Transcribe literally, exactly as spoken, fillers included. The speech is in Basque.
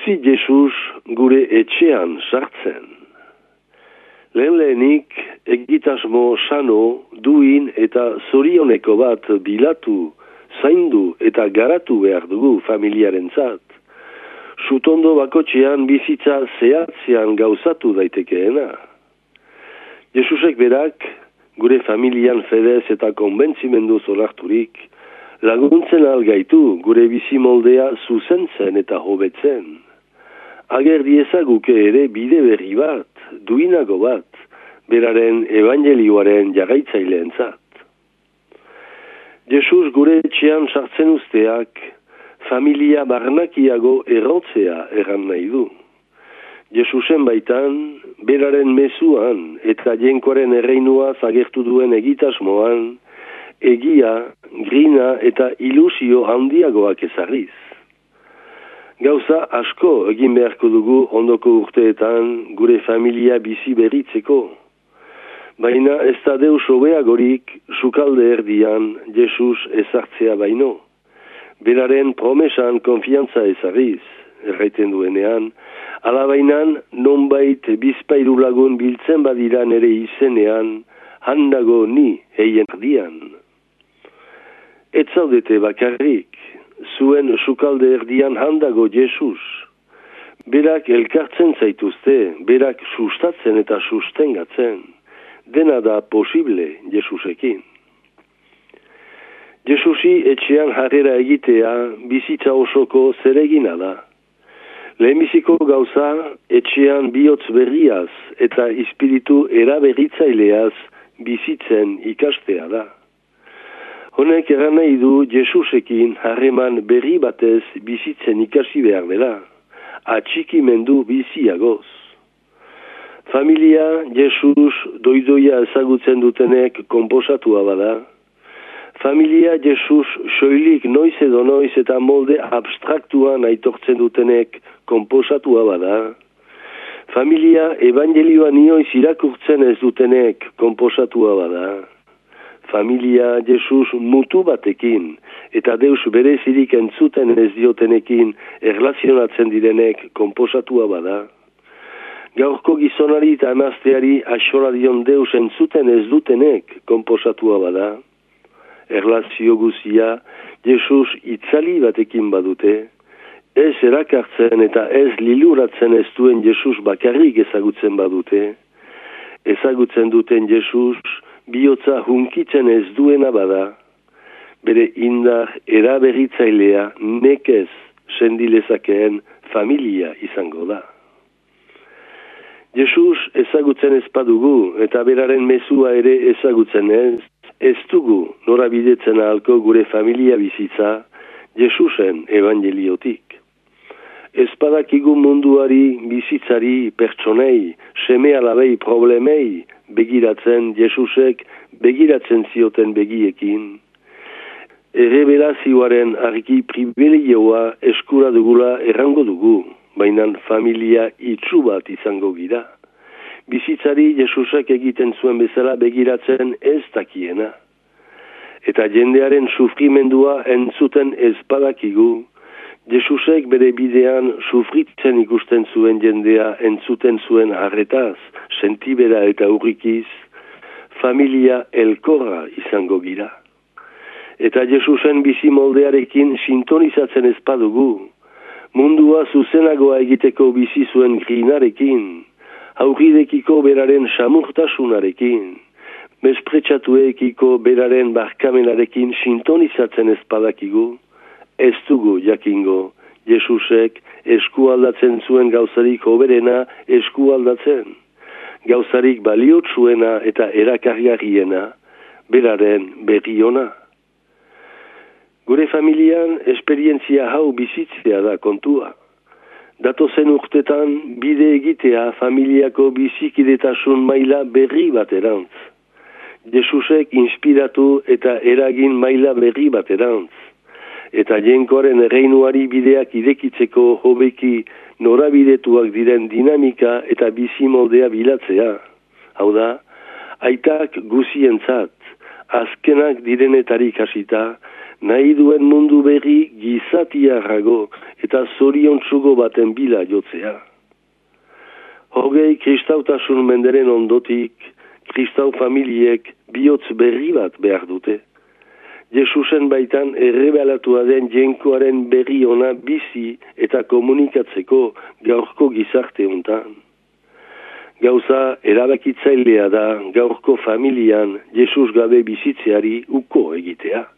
Uzi Jesus gure etxean sartzen. Lehen lehenik egitasmo sano, duin eta zorioneko bat bilatu, zaindu eta garatu behar dugu familiarentzat. Sutondo bakotxean bizitza zehatzean gauzatu daitekeena. Jesusek berak, gure familian fedez eta konbentzimenduz onarturik, laguntzen algaitu gure bizimoldea zuzentzen eta hobetzen. Ager diezaguke ere bide berri bat, duinago bat, beraren evangelioaren jarraitzaileentzat. Jesus gure etxean sartzen usteak, familia barnakiago errotzea erran nahi du. Jesusen baitan, beraren mezuan eta jenkoaren erreinua zagertu duen egitasmoan, egia, grina eta ilusio handiagoak ezarriz. Gauza asko egin beharko dugu ondoko urteetan gure familia bizi berritzeko. Baina ez da deus hobeagorik sukalde erdian Jesus ezartzea baino. Beraren promesan konfiantza ezarriz, erraiten duenean, alabainan nonbait bizpairu lagun biltzen badiran ere izenean, handago ni heien erdian. Ez zaudete bakarrik, zuen sukalde erdian handago Jesus. Berak elkartzen zaituzte, berak sustatzen eta sustengatzen. Dena da posible Jesusekin. Jesusi etxean jarrera egitea bizitza osoko zeregina da. Lehenbiziko gauza etxean bihotz berriaz eta espiritu eraberritzaileaz bizitzen ikastea da. Honek eran nahi du Jesusekin harreman berri batez bizitzen ikasi behar dela, atxikimendu biziagoz. Familia Jesus doidoia ezagutzen dutenek konposatua bada. Familia Jesus soilik noiz edo noiz eta molde abstraktuan aitortzen dutenek konposatua bada. Familia evangelioan inoiz irakurtzen ez dutenek konposatua bada. Familia Jesus mutu batekin eta Deus berezirik entzuten ez diotenekin erlazionatzen direnek konposatua bada. Gaurko gizonari eta emazteari axola dion Deus entzuten ez dutenek konposatua bada. Erlazio guzia Jesus itzali batekin badute, ez erakartzen eta ez liluratzen ez duen Jesus bakarrik ezagutzen badute, ezagutzen duten Jesus bihotza hunkitzen ez duena bada, bere indar eraberritzailea nekez sendilezakeen familia izango da. Jesus ezagutzen ez badugu eta beraren mezua ere ezagutzen ez, ez dugu norabidetzen ahalko gure familia bizitza Jesusen evangeliotik. Ez badakigu munduari, bizitzari, pertsonei, seme alabei problemei begiratzen Jesusek begiratzen zioten begiekin. Errebelazioaren argi privilegioa eskura dugula errango dugu, baina familia itsu bat izango gira. Bizitzari Jesusek egiten zuen bezala begiratzen ez dakiena. Eta jendearen sufrimendua entzuten ez badakigu, Jesusek bere bidean sufritzen ikusten zuen jendea entzuten zuen harretaz, sentibera eta urrikiz, familia elkorra izango gira. Eta Jesusen bizi moldearekin sintonizatzen ez badugu, mundua zuzenagoa egiteko bizi zuen grinarekin, aurridekiko beraren samurtasunarekin, mespretsatuekiko beraren barkamenarekin sintonizatzen ez badakigu, ez dugu jakingo, Jesusek eskualdatzen zuen gauzarik hoberena eskualdatzen, gauzarik baliotsuena eta erakargarriena, beraren berri ona. Gure familian esperientzia hau bizitzea da kontua. Datozen urtetan bide egitea familiako bizikidetasun maila berri baterantz. Jesusek inspiratu eta eragin maila berri baterantz. Eta jenkoaren erreinuari bideak irekitzeko hobeki norabidetuak diren dinamika eta bizimoldea bilatzea. Hau da, aitak guzientzat, azkenak direnetarik hasita, nahi duen mundu berri gizatiarrago eta zoriontsugo baten bila jotzea. Hogei kristautasun menderen ondotik, kristau familiek bihotz berri bat behar dute. Jesusen baitan errebelatua den jenkoaren berri ona bizi eta komunikatzeko gaurko gizarte hontan. Gauza erabakitzailea da gaurko familian Jesus gabe bizitzeari uko egitea.